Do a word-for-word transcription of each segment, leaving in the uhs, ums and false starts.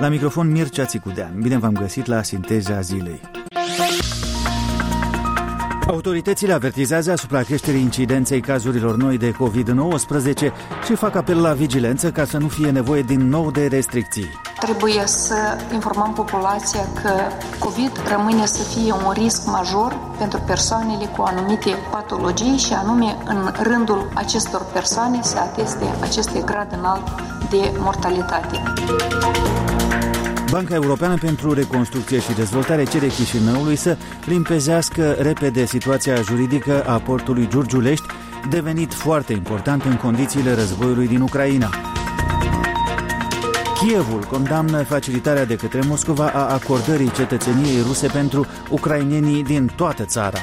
La microfon Mircea Țicudean. Bine v-am găsit la Sinteza Zilei. Autoritățile avertizează asupra creșterii incidenței cazurilor noi de covid nouăsprezece și fac apel la vigilență ca să nu fie nevoie din nou de restricții. Trebuie să informăm populația că COVID rămâne să fie un risc major pentru persoanele cu anumite patologii și anume în rândul acestor persoane se ateste acest grad înalt de mortalitate. Banca Europeană pentru Reconstrucție și Dezvoltare cere Chișinăului să limpezească repede situația juridică a portului Giurgiulești, devenit foarte important în condițiile războiului din Ucraina. Kievul condamnă facilitarea de către Moscova a acordării cetățeniei ruse pentru ucrainenii din toată țara.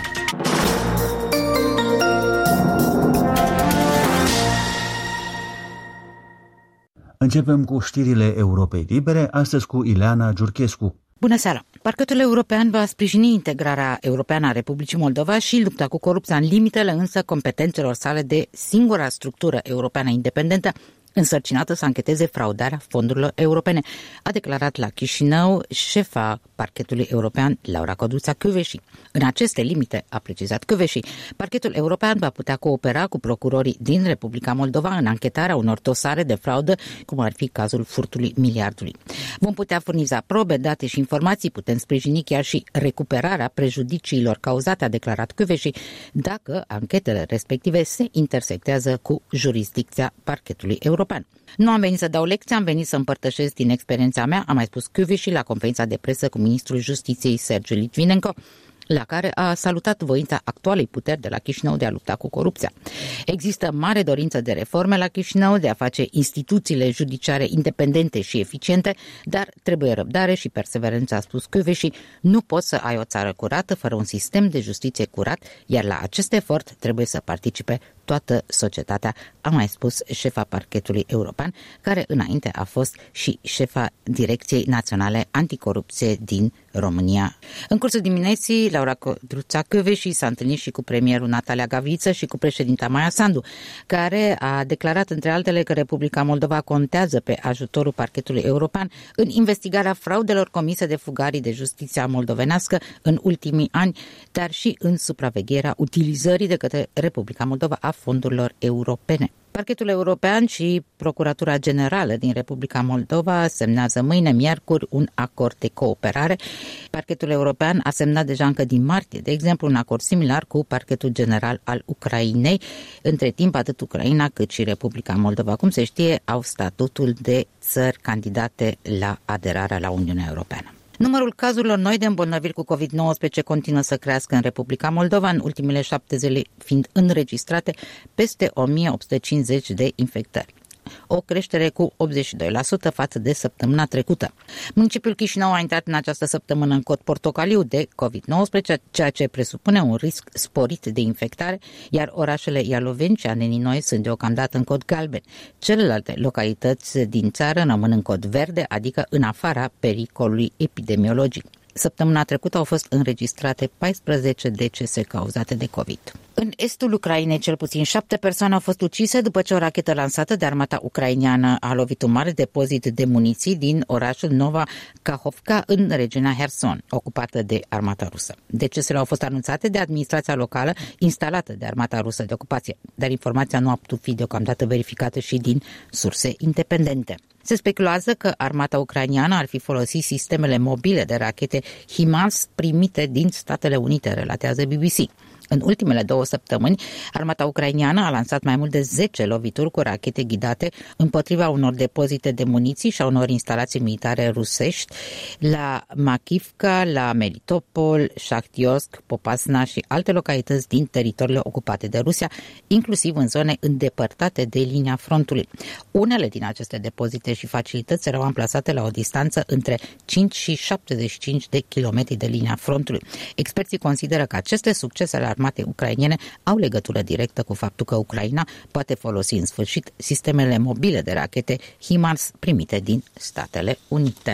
Începem cu știrile Europei Libere, astăzi cu Ileana Giurchescu. Bună seara! Parchetul european va sprijini integrarea europeană a Republicii Moldova și lupta cu corupția, în limitele însă competențelor sale de singura structură europeană independentă însărcinată să ancheteze fraudarea fondurilor europene, a declarat la Chișinău șefa parchetului european, Laura Codruța-Kövesi. În aceste limite, a precizat Kövesi, parchetul european va putea coopera cu procurorii din Republica Moldova în anchetarea unor dosare de fraudă, cum ar fi cazul furtului miliardului. Vom putea furniza probe, date și informații, putem sprijini chiar și recuperarea prejudiciilor cauzate, a declarat Kövesi, dacă anchetele respective se intersectează cu jurisdicția parchetului european. Nu am venit să dau lecții, am venit să împărtășesc din experiența mea, a mai spus Kövesi la conferința de presă cu ministrul Justiției Sergiu Litvinenko, la care a salutat voința actualei puteri de la Chișinău de a lupta cu corupția. Există mare dorință de reforme la Chișinău, de a face instituțiile judiciare independente și eficiente, dar trebuie răbdare și perseverență, a spus Kövesi. Nu poți să ai o țară curată fără un sistem de justiție curat, iar la acest efort trebuie să participe toată societatea, a mai spus șefa parchetului european, care înainte a fost și șefa Direcției Naționale Anticorupție din România. În cursul dimineții, Laura Codruța-Kövesi s-a întâlnit și cu premierul Natalia Gavriță și cu președinta Maia Sandu, care a declarat între altele că Republica Moldova contează pe ajutorul parchetului european în investigarea fraudelor comise de fugarii de justiția moldovenească în ultimii ani, dar și în supravegherea utilizării de către Republica Moldova a fondurilor europene. Parchetul european și Procuratura Generală din Republica Moldova semnează mâine, miercuri, un acord de cooperare. Parchetul european a semnat deja încă din martie, de exemplu, un acord similar cu Parchetul General al Ucrainei. Între timp, atât Ucraina cât și Republica Moldova, cum se știe, au statutul de țări candidate la aderarea la Uniunea Europeană. Numărul cazurilor noi de îmbolnăviri cu covid nouăsprezece continuă să crească în Republica Moldova, în ultimele șapte zile fiind înregistrate peste o mie opt sute cincizeci de infectări. O creștere cu optzeci și doi la sută față de săptămâna trecută. Municipiul Chișinău a intrat în această săptămână în cod portocaliu de covid nouăsprezece, ceea ce presupune un risc sporit de infectare, iar orașele Ialoveni și Aneni-Noi sunt deocamdată în cod galben. Celelalte localități din țară rămân în cod verde, adică în afara pericolului epidemiologic. Săptămâna trecută au fost înregistrate paisprezece decese cauzate de COVID. În estul Ucrainei, cel puțin șapte persoane au fost ucise după ce o rachetă lansată de armata ucraineană a lovit un mare depozit de muniții din orașul Nova Kahovka în regiunea Herson, ocupată de armata rusă. Decesele au fost anunțate de administrația locală instalată de armata rusă de ocupație, dar informația nu a putut fi deocamdată verificată și din surse independente. Se speculează că armata ucraineană ar fi folosit sistemele mobile de rachete HIMARS primite din Statele Unite, relatează B B C. În ultimele două săptămâni, armata ucraineană a lansat mai mult de zece lovituri cu rachete ghidate împotriva unor depozite de muniții și a unor instalații militare rusești la Makivka, la Melitopol, Shahtiorsk, Popasna și alte localități din teritoriile ocupate de Rusia, inclusiv în zone îndepărtate de linia frontului. Unele din aceste depozite și facilități erau amplasate la o distanță între cinci și șaptezeci și cinci de kilometri de linia frontului. Experții consideră că aceste succese ale armatei ucrainene au legătură directă cu faptul că Ucraina poate folosi în sfârșit sistemele mobile de rachete HIMARS primite din Statele Unite.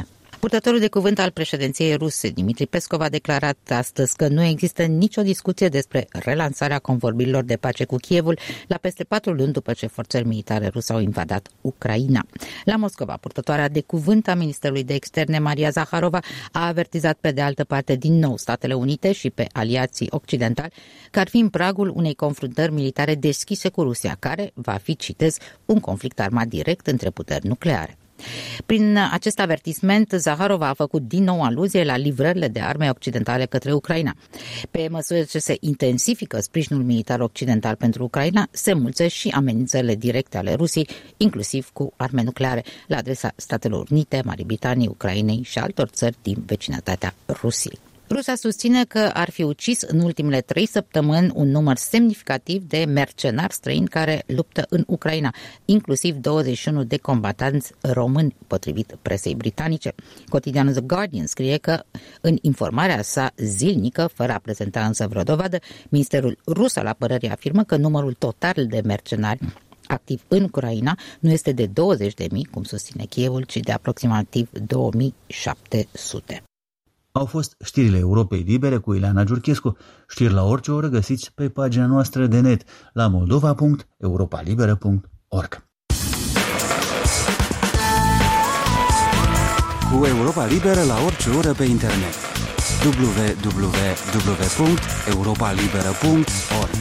Purtătorul de cuvânt al președinției ruse, Dmitri Peskov, a declarat astăzi că nu există nicio discuție despre relansarea convorbirilor de pace cu Kievul la peste patru luni după ce forțele militare ruse au invadat Ucraina. La Moscova, purtătoarea de cuvânt a Ministerului de Externe, Maria Zaharova, a avertizat pe de altă parte din nou Statele Unite și pe aliații occidentali că ar fi în pragul unei confruntări militare deschise cu Rusia, care va fi, citez, un conflict armat direct între puteri nucleare. Prin acest avertisment, Zaharova a făcut din nou aluzie la livrările de arme occidentale către Ucraina. Pe măsură ce se intensifică sprijinul militar occidental pentru Ucraina, se mulțesc și amenințările directe ale Rusiei, inclusiv cu arme nucleare, la adresa Statelor Unite, Marii Britanii, Ucrainei și altor țări din vecinătatea Rusiei. Rusia susține că ar fi ucis în ultimele trei săptămâni un număr semnificativ de mercenari străini care luptă în Ucraina, inclusiv douăzeci și unu de combatanți români, potrivit presei britanice. Cotidianul The Guardian scrie că în informarea sa zilnică, fără a prezenta însă vreo dovadă, Ministerul Rus al Apărării afirmă că numărul total de mercenari activ în Ucraina nu este de douăzeci de mii, cum susține Kievul, ci de aproximativ două mii șapte sute. Au fost știrile Europei Libere cu Ileana Giurchescu. Știri la orice oră găsiți pe pagina noastră de net la moldova punct europa liberă punct org. Cu Europa Liberă la orice oră pe internet. w w w punct europa liberă punct org.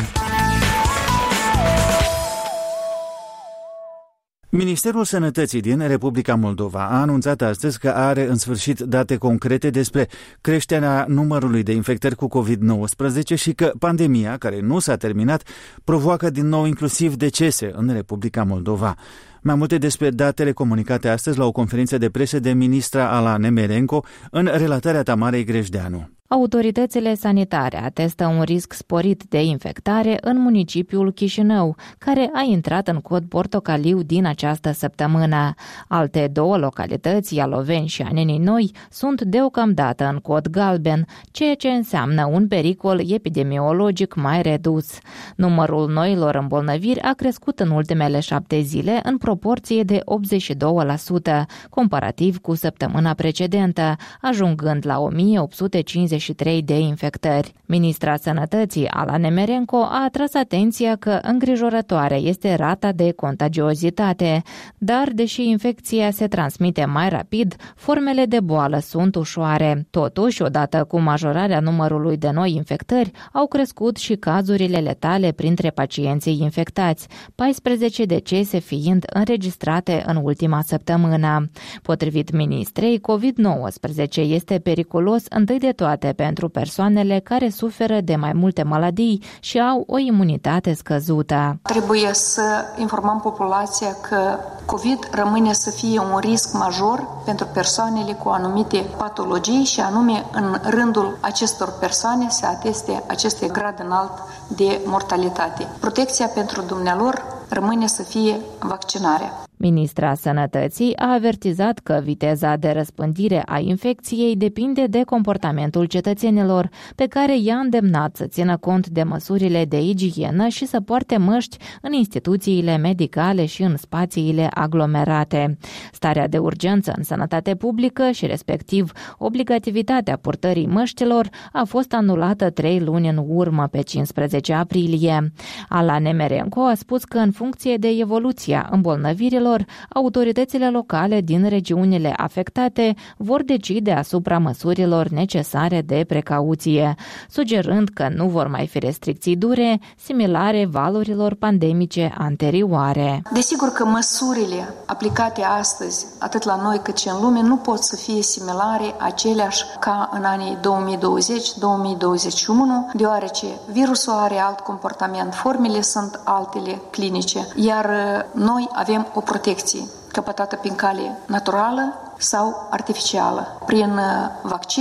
Ministerul Sănătății din Republica Moldova a anunțat astăzi că are în sfârșit date concrete despre creșterea numărului de infectări cu covid nouăsprezece și că pandemia, care nu s-a terminat, provoacă din nou inclusiv decese în Republica Moldova. Mai multe despre datele comunicate astăzi la o conferință de presă de ministra Ala Nemerenko în relatarea Tamarei Grejdeanu. Autoritățile sanitare atestă un risc sporit de infectare în municipiul Chișinău, care a intrat în cod portocaliu din această săptămână. Alte două localități, Ialoveni și Anenii Noi, sunt deocamdată în cod galben, ceea ce înseamnă un pericol epidemiologic mai redus. Numărul noilor îmbolnăviri a crescut în ultimele șapte zile în proporție de optzeci și doi la sută, comparativ cu săptămâna precedentă, ajungând la o mie opt sute cincizeci și trei de infectări. Ministra Sănătății, Ala Nemerenko, a atras atenția că îngrijorătoare este rata de contagiozitate, dar, deși infecția se transmite mai rapid, formele de boală sunt ușoare. Totuși, odată cu majorarea numărului de noi infectări, au crescut și cazurile letale printre pacienții infectați, paisprezece decese fiind înregistrate în ultima săptămână. Potrivit ministrei, covid nouăsprezece este periculos întâi de toate pentru persoanele care suferă de mai multe maladii și au o imunitate scăzută. Trebuie să informăm populația că COVID rămâne să fie un risc major pentru persoanele cu anumite patologii și anume în rândul acestor persoane se ateste acest grad înalt de mortalitate. Protecția pentru dumnealor rămâne să fie vaccinarea. Ministra Sănătății a avertizat că viteza de răspândire a infecției depinde de comportamentul cetățenilor, pe care i-a îndemnat să țină cont de măsurile de igienă și să poarte măști în instituțiile medicale și în spațiile aglomerate. Starea de urgență în sănătate publică și respectiv obligativitatea purtării măștilor a fost anulată trei luni în urmă, pe cincisprezece aprilie. Ala Nemerenko a spus că în funcție de evoluția îmbolnăvirilor, autoritățile locale din regiunile afectate vor decide asupra măsurilor necesare de precauție, sugerând că nu vor mai fi restricții dure, similare valurilor pandemice anterioare. Desigur că măsurile aplicate astăzi, atât la noi cât și în lume, nu pot să fie similare aceleași ca în anii două mii douăzeci - două mii douăzeci și unu, deoarece virusul are alt comportament, formele sunt altele clinice, iar noi avem o protecție căpătată prin cale naturală sau artificială, prin vaccin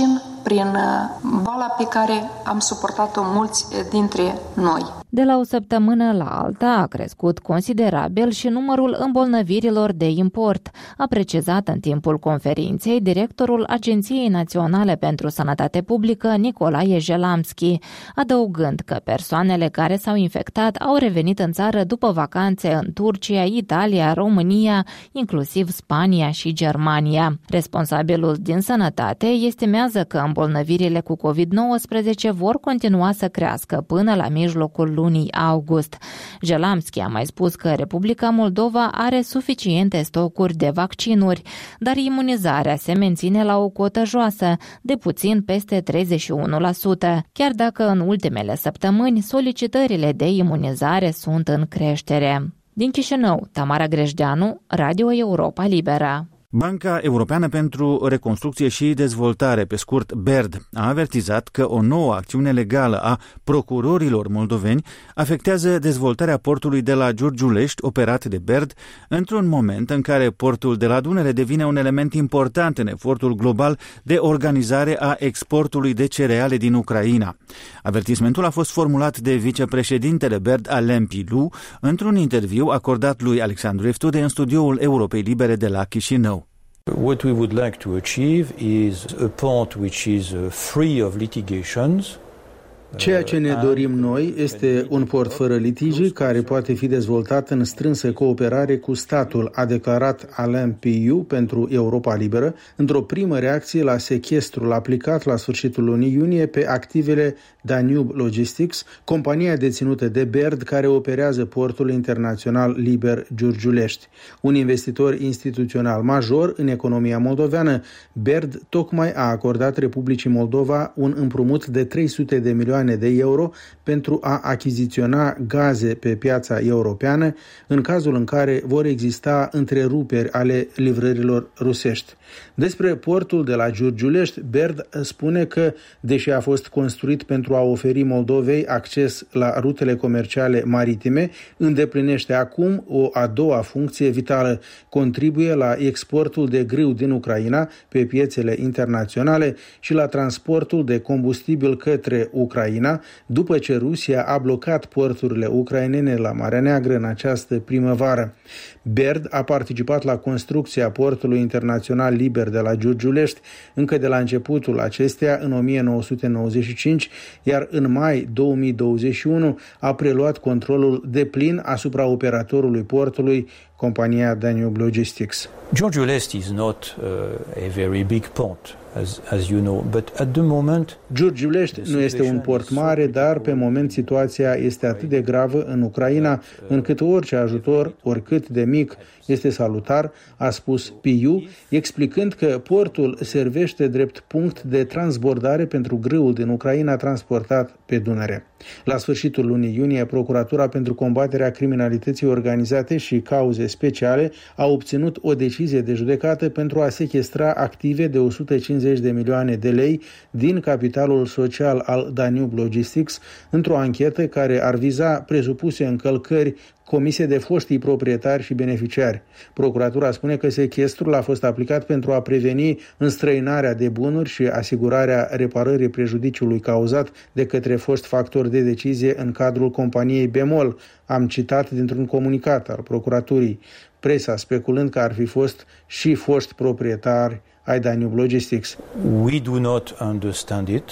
prin boala pe care am suportat-o mulți dintre noi. De la o săptămână la alta a crescut considerabil și numărul îmbolnăvirilor de import, a precizat în timpul conferinței directorul Agenției Naționale pentru Sănătate Publică, Nicolae Jelamski, adăugând că persoanele care s-au infectat au revenit în țară după vacanțe în Turcia, Italia, România, inclusiv Spania și Germania. Responsabilul din sănătate estimează că îmbolnăvirile cu covid nouăsprezece vor continua să crească până la mijlocul lunii august. Jelamski a mai spus că Republica Moldova are suficiente stocuri de vaccinuri, dar imunizarea se menține la o cotă joasă, de puțin peste treizeci și unu la sută, chiar dacă în ultimele săptămâni solicitările de imunizare sunt în creștere. Din Chișinău, Tamara Grejdeanu, Radio Europa Liberă. Banca Europeană pentru Reconstrucție și Dezvoltare, pe scurt B E R D, a avertizat că o nouă acțiune legală a procurorilor moldoveni afectează dezvoltarea portului de la Giurgiulești, operat de B E R D, într-un moment în care portul de la Dunăre devine un element important în efortul global de organizare a exportului de cereale din Ucraina. Avertismentul a fost formulat de vicepreședintele B E R D, Alain Pilou, într-un interviu acordat lui Alexandru Evtude în studioul Europei Libere de la Chișinău. What we would like to achieve is a port which is free of litigations. Ceea ce ne dorim noi este un port fără litigi care poate fi dezvoltat în strânsă cooperare cu statul, a declarat Alain Pilou pentru Europa Liberă, într-o primă reacție la sechestrul aplicat la sfârșitul lunii iunie pe activele Danube Logistics, compania deținută de B E R D care operează portul internațional liber Giurgiulești. Un investitor instituțional major în economia moldoveană, B E R D tocmai a acordat Republicii Moldova un împrumut de trei sute de milioane de euro pentru a achiziționa gaze pe piața europeană în cazul în care vor exista întreruperi ale livrărilor rusești. Despre portul de la Giurgiulești, B E R D spune că, deși a fost construit pentru a oferi Moldovei acces la rutele comerciale maritime, îndeplinește acum o a doua funcție vitală, contribuie la exportul de grâu din Ucraina pe piețele internaționale și la transportul de combustibil către Ucraina, după ce Rusia a blocat porturile ucrainene la Marea Neagră în această primăvară. B E R D a participat la construcția portului internațional liber de la Giurgiulești încă de la începutul acesteia în o mie nouă sute nouăzeci și cinci, iar în mai două mii douăzeci și unu a preluat controlul deplin asupra operatorului portului, compania Danube Logistics. Giurgiulești is not uh, a very big port. As, as you know, but at the moment, Giurgiulești nu este un port mare, dar pe moment situația este atât de gravă în Ucraina, încât orice ajutor, oricât de mic, este salutar, a spus Pilou, explicând că portul servește drept punct de transbordare pentru grâul din Ucraina transportat pe Dunăre. La sfârșitul lunii iunie, Procuratura pentru combaterea criminalității organizate și cauze speciale a obținut o decizie de judecată pentru a sechestra active de o sută cincizeci de milioane de lei din capitalul social al Danube Logistics într-o anchetă care ar viza presupuse încălcări comise de foștii proprietari și beneficiari. Procuratura spune că sechestrul a fost aplicat pentru a preveni înstrăinarea de bunuri și asigurarea reparării prejudiciului cauzat de către foști factori de decizie în cadrul companiei Bemol, am citat dintr-un comunicat al procuraturii, presa speculând că ar fi fost și foști proprietari ai Danube Logistics. We do not understand it.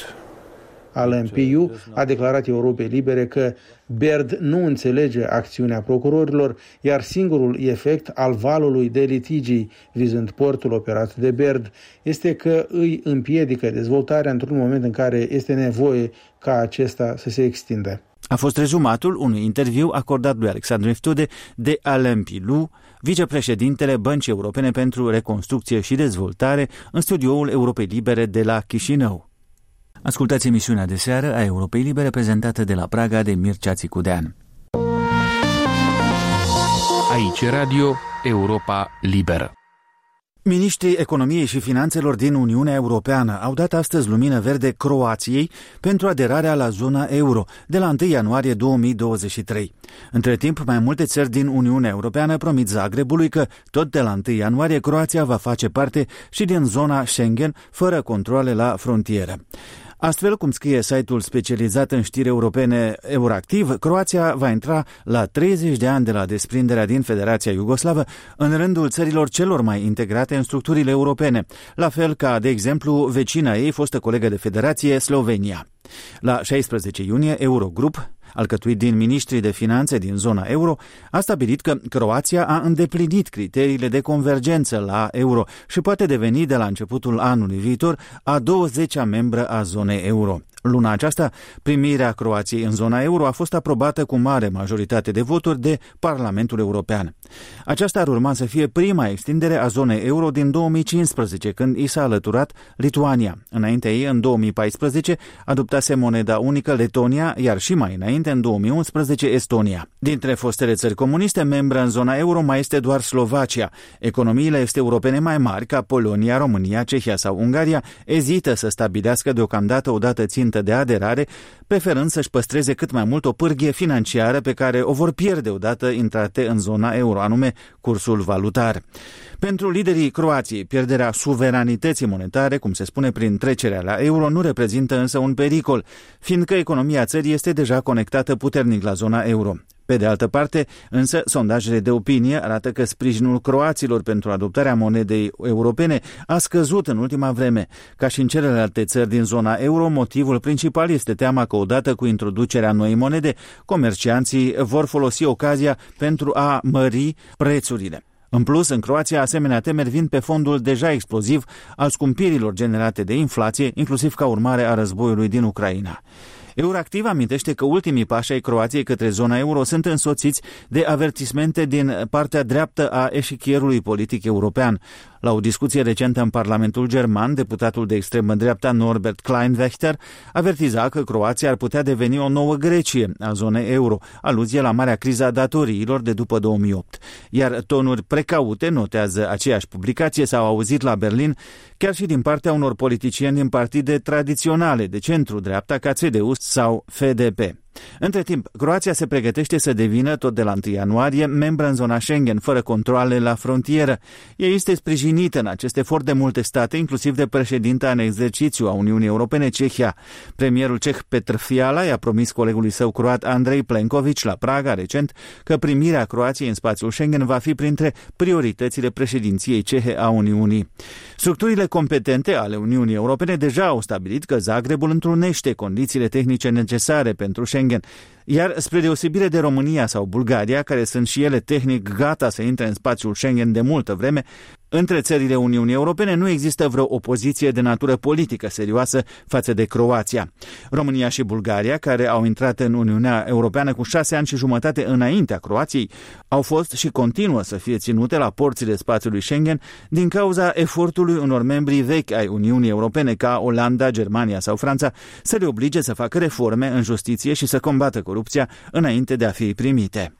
Alain Pilou a declarat Europei Libere că B E R D nu înțelege acțiunea procurorilor, iar singurul efect al valului de litigii vizând portul operat de B E R D este că îi împiedică dezvoltarea într-un moment în care este nevoie ca acesta să se extindă. A fost rezumatul unui interviu acordat lui Alexandru Evtude de Alain Pilou, vicepreședintele Băncii Europene pentru Reconstrucție și Dezvoltare, în studioul Europei Libere de la Chișinău. Ascultați emisiunea de seară a Europei Libere prezentată de la Praga de Mircea Țicudean. Aici Radio Europa Liberă. Miniștrii Economiei și Finanțelor din Uniunea Europeană au dat astăzi lumină verde Croației pentru aderarea la zona euro de la întâi ianuarie două mii douăzeci și trei. Între timp, mai multe țări din Uniunea Europeană promit Zagrebului că tot de la întâi ianuarie Croația va face parte și din zona Schengen fără controale la frontieră. Astfel, cum scrie site-ul specializat în știri europene Euractiv, Croația va intra la treizeci de ani de la desprinderea din Federația Iugoslavă în rândul țărilor celor mai integrate în structurile europene, la fel ca, de exemplu, vecina ei, fostă colegă de federație, Slovenia. La șaisprezece iunie, Eurogrup, alcătuit din miniștrii de finanțe din zona euro, a stabilit că Croația a îndeplinit criteriile de convergență la euro și poate deveni de la începutul anului viitor a douăzecea membră a zonei euro. Luna aceasta, primirea Croației în zona euro a fost aprobată cu mare majoritate de voturi de Parlamentul European. Aceasta ar urma să fie prima extindere a zonei euro din două mii cincisprezece, când i s-a alăturat Lituania. Înainte ei, în două mii paisprezece, adoptase moneda unică Letonia, iar și mai înainte, în două mii unsprezece, Estonia. Dintre fostele țări comuniste, membră în zona euro mai este doar Slovacia. Economiile este europene mai mari, ca Polonia, România, Cehia sau Ungaria, ezită să stabilească deocamdată o dată țintă de aderare, preferând să-și păstreze cât mai mult o pârghie financiară pe care o vor pierde odată intrate în zona euro, anume cursul valutar. Pentru liderii Croației, pierderea suveranității monetare, cum se spune prin trecerea la euro, nu reprezintă însă un pericol, fiindcă economia țării este deja conectată puternic la zona euro. Pe de altă parte, însă, sondajele de opinie arată că sprijinul croaților pentru adoptarea monedei europene a scăzut în ultima vreme. Ca și în celelalte țări din zona euro, motivul principal este teama că odată cu introducerea noii monede, comercianții vor folosi ocazia pentru a mări prețurile. În plus, în Croația, asemenea temeri vin pe fondul deja exploziv al scumpirilor generate de inflație, inclusiv ca urmare a războiului din Ucraina. Euractiv amintește că ultimii pași ai Croației către zona euro sunt însoțiți de avertismente din partea dreaptă a eșichierului politic european. La o discuție recentă în Parlamentul German, deputatul de extremă dreapta Norbert Kleinwächter avertiza că Croația ar putea deveni o nouă Grecie a zonei euro, aluzie la marea criză a datoriilor de după două mii opt. Iar tonuri precaute, notează aceeași publicație, s-au auzit la Berlin, chiar și din partea unor politicieni din partide tradiționale de centru-dreapta ca C D U sau F D P. Între timp, Croația se pregătește să devină, tot de la întâi ianuarie, membră în zona Schengen, fără controale la frontieră. Ea este sprijinită în acest efort de multe state, inclusiv de președinta în exercițiu a Uniunii Europene, Cehia. Premierul ceh Petr Fiala i-a promis colegului său croat Andrei Plenković la Praga recent că primirea Croației în spațiul Schengen va fi printre prioritățile președinției cehe a Uniunii. Structurile competente ale Uniunii Europene deja au stabilit că Zagrebul întrunește condițiile tehnice necesare pentru Schengen, iar spre deosebire de România sau Bulgaria, care sunt și ele tehnic gata să intre în spațiul Schengen de multă vreme, între țările Uniunii Europene nu există vreo opoziție de natură politică serioasă față de Croația. România și Bulgaria, care au intrat în Uniunea Europeană cu șase ani și jumătate înaintea Croației, au fost și continuă să fie ținute la porțile spațiului Schengen din cauza efortului unor membri vechi ai Uniunii Europene, ca Olanda, Germania sau Franța, să le oblige să facă reforme în justiție și să combată corupția înainte de a fi primite.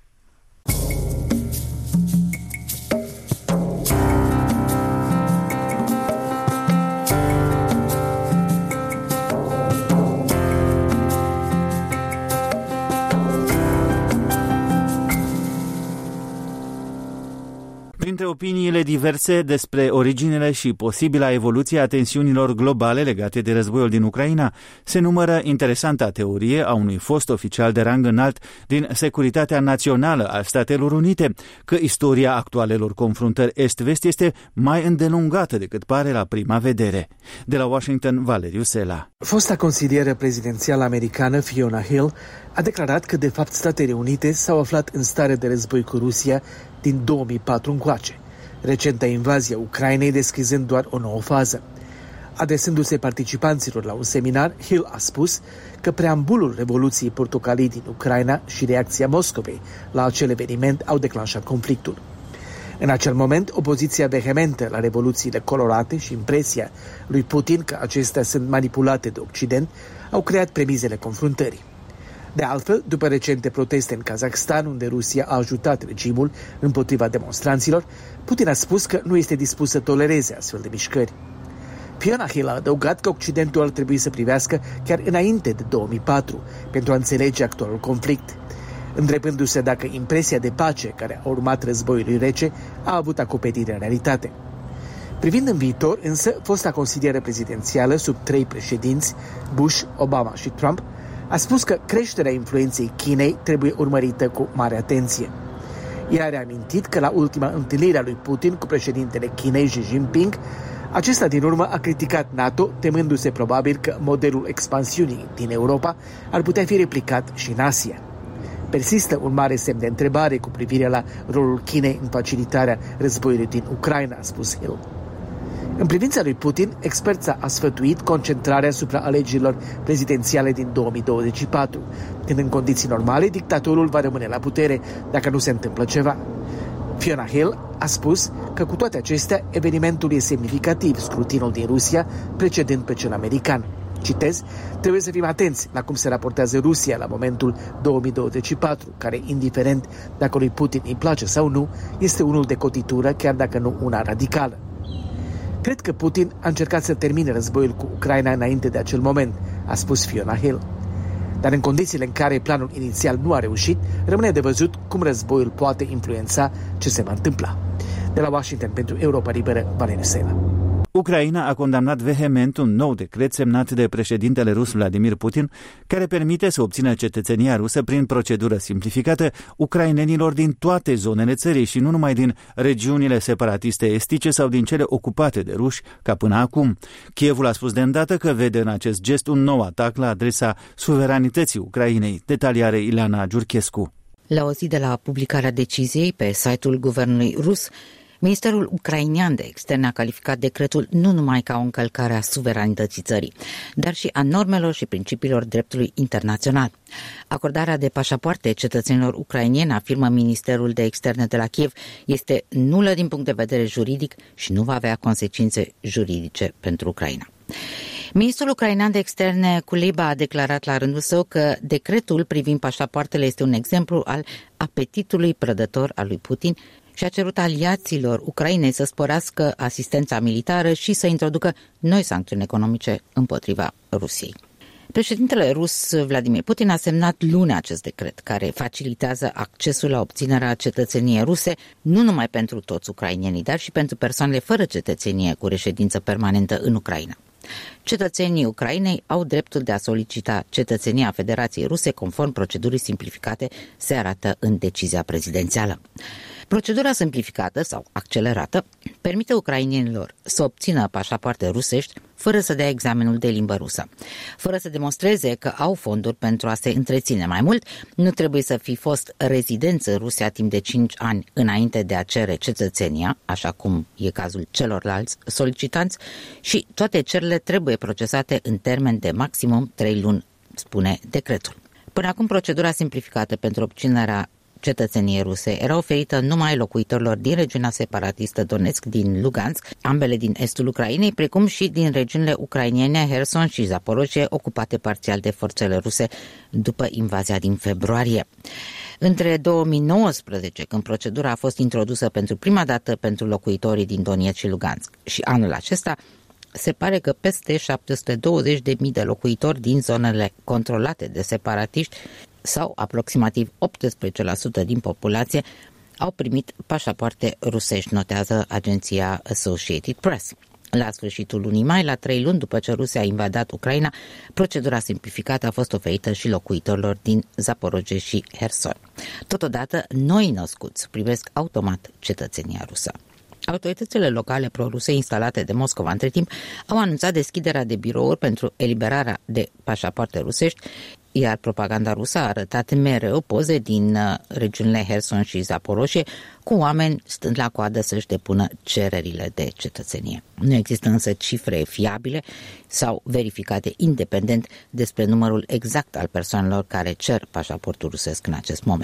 Printre opiniile diverse despre originele și posibila evoluție a tensiunilor globale legate de războiul din Ucraina, se numără interesanta teorie a unui fost oficial de rang înalt din Securitatea Națională a Statelor Unite, că istoria actualelor confruntări est-vest este mai îndelungată decât pare la prima vedere. De la Washington, Valeriu Sela. Fosta consilieră prezidențială americană Fiona Hill a declarat că, de fapt, Statele Unite s-au aflat în stare de război cu Rusia din două mii patru încoace, recenta invazie a Ucrainei descrizând doar o nouă fază. Adresându-se participanților la un seminar, Hill a spus că preambulul Revoluției Portocalii din Ucraina și reacția Moscovei la acel eveniment au declanșat conflictul. În acel moment, opoziția vehementă la revoluțiile colorate și impresia lui Putin că acestea sunt manipulate de Occident au creat premizele confruntării. De altfel, după recente proteste în Kazakhstan, unde Rusia a ajutat regimul împotriva demonstranților, Putin a spus că nu este dispus să tolereze astfel de mișcări. Fiona Hill a adăugat că Occidentul ar trebui să privească chiar înainte de două mii patru pentru a înțelege actualul conflict, întrebându-se dacă impresia de pace care a urmat războiului rece a avut acoperire în realitate. Privind în viitor, însă, fosta consilieră prezidențială sub trei președinți, Bush, Obama și Trump, a spus că creșterea influenței Chinei trebuie urmărită cu mare atenție. Ea a reamintit că la ultima întâlnire a lui Putin cu președintele Chinei Xi Jinping, acesta din urmă a criticat NATO, temându-se probabil că modelul expansiunii din Europa ar putea fi replicat și în Asia. Persistă un mare semn de întrebare cu privire la rolul Chinei în facilitarea războiului din Ucraina, a spus Hill. În privința lui Putin, experța a sfătuit concentrarea asupra alegerilor prezidențiale din două mii douăzeci și patru, când în condiții normale dictatorul va rămâne la putere dacă nu se întâmplă ceva. Fiona Hill a spus că cu toate acestea, evenimentul e semnificativ, scrutinul din Rusia precedând pe cel american. Citez, trebuie să fim atenți la cum se raportează Rusia la momentul două mii douăzeci și patru, care, indiferent dacă lui Putin îi place sau nu, este unul de cotitură, chiar dacă nu una radicală. Cred că Putin a încercat să termine războiul cu Ucraina înainte de acel moment, a spus Fiona Hill. Dar în condițiile în care planul inițial nu a reușit, rămâne de văzut cum războiul poate influența ce se va întâmpla. De la Washington pentru Europa Liberă, Valeriu Sela. Ucraina a condamnat vehement un nou decret semnat de președintele rus Vladimir Putin, care permite să obțină cetățenia rusă prin procedură simplificată ucrainenilor din toate zonele țării și nu numai din regiunile separatiste estice sau din cele ocupate de ruși, ca până acum. Kievul a spus de îndată că vede în acest gest un nou atac la adresa suveranității Ucrainei. Detaliare Ileana Giurchescu. La o zi de la publicarea deciziei pe site-ul guvernului rus, Ministerul ucrainean de externe a calificat decretul nu numai ca o încălcare a suveranității țării, dar și a normelor și principiilor dreptului internațional. Acordarea de pașapoarte cetățenilor ucrainieni, afirmă Ministerul de Externe de la Kiev, este nulă din punct de vedere juridic și nu va avea consecințe juridice pentru Ucraina. Ministrul ucrainean de externe Kuleba a declarat la rândul său că decretul privind pașapoartele este un exemplu al apetitului prădător al lui Putin și a cerut aliaților Ucrainei să sporească asistența militară și să introducă noi sancțiuni economice împotriva Rusiei. Președintele rus Vladimir Putin a semnat luni acest decret, care facilitează accesul la obținerea cetățeniei ruse nu numai pentru toți ucrainenii, dar și pentru persoanele fără cetățenie cu reședință permanentă în Ucraina. Cetățenii Ucrainei au dreptul de a solicita cetățenia Federației Ruse conform procedurii simplificate, se arată în decizia prezidențială. Procedura simplificată sau accelerată permite ucrainenilor să obțină pașapoarte rusești fără să dea examenul de limbă rusă. Fără să demonstreze că au fonduri pentru a se întreține. Mai mult, nu trebuie să fi fost rezidenți în Rusia timp de cinci ani înainte de a cere cetățenia, așa cum e cazul celorlalți solicitanți, și toate cererile trebuie procesate în termen de maximum trei luni, spune decretul. Până acum, procedura simplificată pentru obținerea cetățenie ruse era oferită numai locuitorilor din regiunea separatistă Donetsk din Lugansk, ambele din estul Ucrainei, precum și din regiunile ucrainene Herson și Zaporozhye, ocupate parțial de forțele ruse după invazia din februarie. Între două mii nouăsprezece, când procedura a fost introdusă pentru prima dată pentru locuitorii din Donetsk și Lugansk, și anul acesta, se pare că peste șapte sute douăzeci de mii de locuitori din zonele controlate de separatiști sau aproximativ optsprezece la sută din populație au primit pașapoarte rusești, notează agenția Associated Press. La sfârșitul lunii mai, la trei luni după ce Rusia a invadat Ucraina, procedura simplificată a fost oferită și locuitorilor din Zaporozhye și Herson. Totodată, noi născuți privesc automat cetățenia rusă. Autoritățile locale pro-ruse instalate de Moscova între timp au anunțat deschiderea de birouri pentru eliberarea de pașapoarte rusești, iar propaganda rusă a arătat mereu poze din regiunile Herson și Zaporozhye cu oameni stând la coadă să-și depună cererile de cetățenie. Nu există însă cifre fiabile sau verificate independent despre numărul exact al persoanelor care cer pașaportul rusesc în acest moment.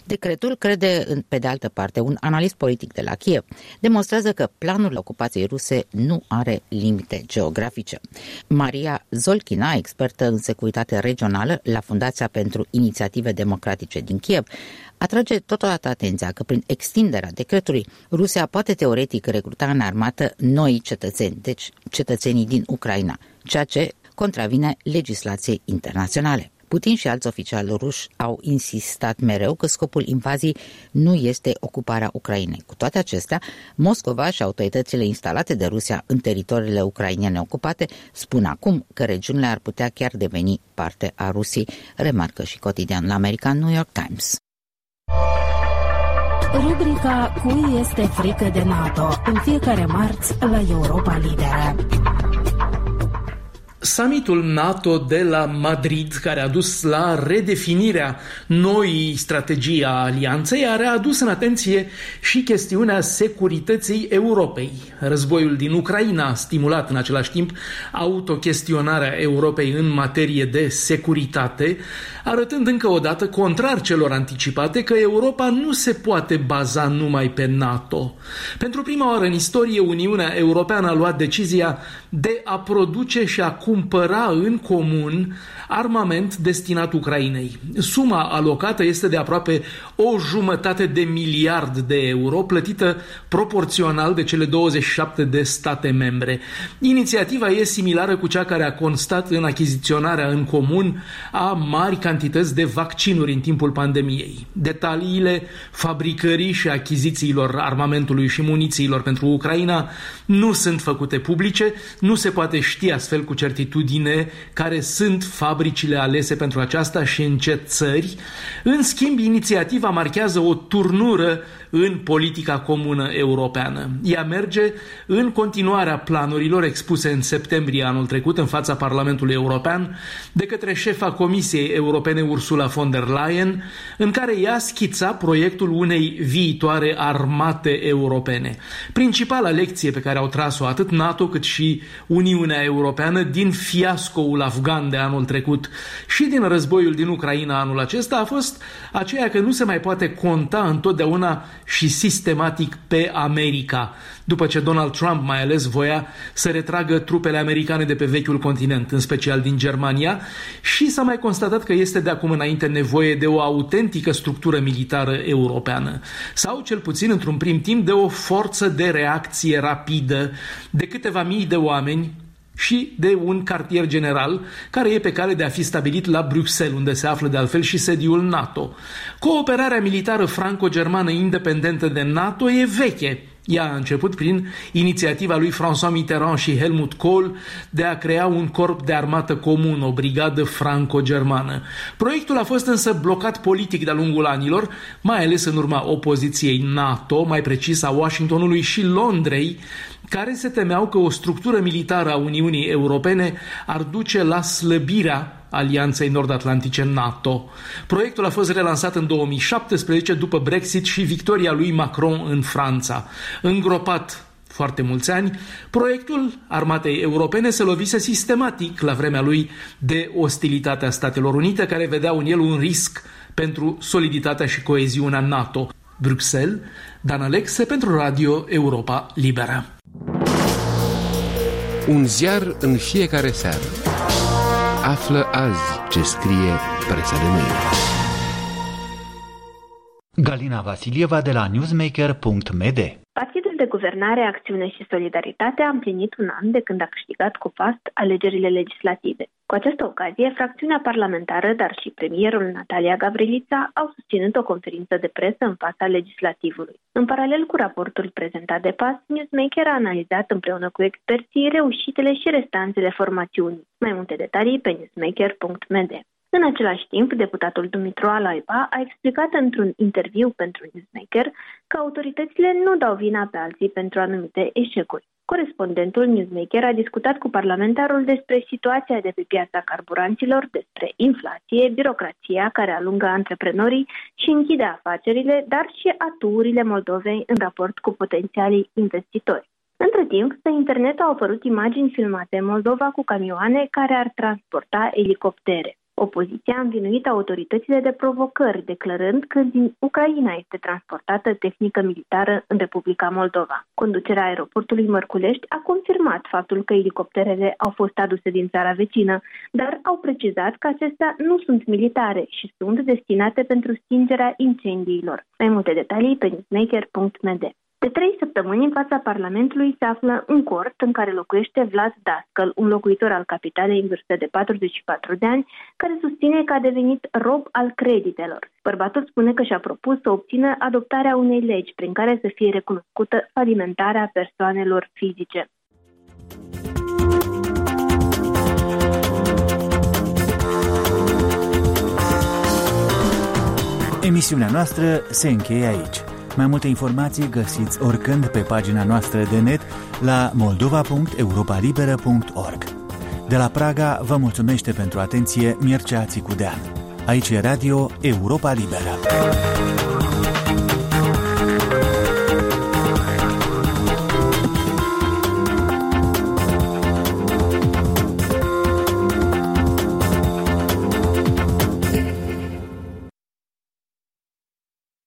Decretul, crede pe de altă parte un analist politic de la Kiev, demonstrează că planul ocupației ruse nu are limite geografice. Maria Zolkina, expertă în securitate regională la Fundația pentru Inițiative Democratice din Kiev, atrage totodată atenția că prin extinderea decretului Rusia poate teoretic recruta în armată noi cetățeni, deci cetățenii din Ucraina, ceea ce contravine legislației internaționale. Putin și alți oficiali ruși au insistat mereu că scopul invaziei nu este ocuparea Ucrainei. Cu toate acestea, Moscova și autoritățile instalate de Rusia în teritoriile ucrainene ocupate spun acum că regiunile ar putea chiar deveni parte a Rusiei, remarcă și cotidianul american New York Times. Rubrica Cui este frică de NATO, în fiecare marți la Europa Liberă. Summitul NATO de la Madrid, care a dus la redefinirea noii strategii a alianței, a readus în atenție și chestiunea securității Europei. Războiul din Ucraina a stimulat în același timp autochestionarea Europei în materie de securitate, arătând încă o dată, contrar celor anticipate, că Europa nu se poate baza numai pe NATO. Pentru prima oară în istorie, Uniunea Europeană a luat decizia de a produce și a cumpăra în comun armament destinat Ucrainei. Suma alocată este de aproape o jumătate de miliard de euro, plătită proporțional de cele douăzeci și șapte de state membre. Inițiativa e similară cu cea care a constat în achiziționarea în comun a mari cantități de vaccinuri în timpul pandemiei. Detaliile fabricării și achizițiilor armamentului și munițiilor pentru Ucraina nu sunt făcute publice, nu se poate ști astfel cu certitudine care sunt fabricile alese pentru aceasta și în ce țări. În schimb, inițiativa marchează o turnură în politica comună europeană. Ea merge în continuarea planurilor expuse în septembrie anul trecut în fața Parlamentului European de către șefa Comisiei Europene Ursula von der Leyen, în care ea schița proiectul unei viitoare armate europene. Principala lecție pe care au tras-o atât NATO cât și Uniunea Europeană din fiascoul afgan de anul trecut și din războiul din Ucraina anul acesta a fost aceea că nu se mai poate conta întotdeauna și sistematic pe America, după ce Donald Trump mai ales voia să retragă trupele americane de pe vechiul continent, în special din Germania, și s-a mai constatat că este de acum înainte nevoie de o autentică structură militară europeană, sau cel puțin într-un prim timp de o forță de reacție rapidă de câteva mii de oameni și de un cartier general care e pe cale de a fi stabilit la Bruxelles, unde se află de altfel și sediul NATO. Cooperarea militară franco-germană independentă de NATO e veche. Ea a început prin inițiativa lui François Mitterrand și Helmut Kohl de a crea un corp de armată comun, o brigadă franco-germană. Proiectul a fost însă blocat politic de-a lungul anilor, mai ales în urma opoziției NATO, mai precis a Washingtonului și Londrei, care se temeau că o structură militară a Uniunii Europene ar duce la slăbirea Alianței Nord-Atlantice NATO. Proiectul a fost relansat în două mii șaptesprezece după Brexit și victoria lui Macron în Franța. Îngropat foarte mulți ani, proiectul armatei europene se lovise sistematic la vremea lui de ostilitatea Statelor Unite, care vedeau în el un risc pentru soliditatea și coeziunea NATO. Bruxelles, Dan Alexe pentru Radio Europa Liberă. Un ziar în fiecare seară. Află azi ce scrie presa de mâine. Galina Vasilieva de la newsmaker punct m d. Partidul de Guvernare, Acțiune și Solidaritate a împlinit un an de când a câștigat cu fast alegerile legislative. Cu această ocazie, fracțiunea parlamentară, dar și premierul Natalia Gavrilița au susținut o conferință de presă în fața legislativului. În paralel cu raportul prezentat de P A S, Newsmaker a analizat împreună cu experții reușitele și restanțele formațiunii. Mai multe detalii pe newsmaker punct m d. În același timp, deputatul Dumitru Alaiba a explicat într-un interviu pentru Newsmaker că autoritățile nu dau vina pe alții pentru anumite eșecuri. Corespondentul Newsmaker a discutat cu parlamentarul despre situația de pe piața carburanților, despre inflație, birocrația care alungă antreprenorii și închide afacerile, dar și aturile Moldovei în raport cu potențialii investitori. Între timp, pe internet au apărut imagini filmate în Moldova cu camioane care ar transporta elicoptere. Opoziția a învinuit autoritățile de provocări, declarând că din Ucraina este transportată tehnică militară în Republica Moldova. Conducerea aeroportului Mărculești a confirmat faptul că elicopterele au fost aduse din țara vecină, dar au precizat că acestea nu sunt militare și sunt destinate pentru stingerea incendiilor. Mai multe detalii pe newsmaker punct m d. De trei săptămâni în fața Parlamentului se află un cort în care locuiește Vlad Dascăl, un locuitor al capitalei în vârstă de patruzeci și patru de ani, care susține că a devenit rob al creditelor. Bărbatul spune că și-a propus să obțină adoptarea unei legi prin care să fie recunoscută falimentarea persoanelor fizice. Emisiunea noastră se încheie aici. Mai multe informații găsiți oricând pe pagina noastră de net la moldova punct europa liberă punct org. De la Praga vă mulțumește pentru atenție Mircea Țicudean. Aici e Radio Europa Liberă.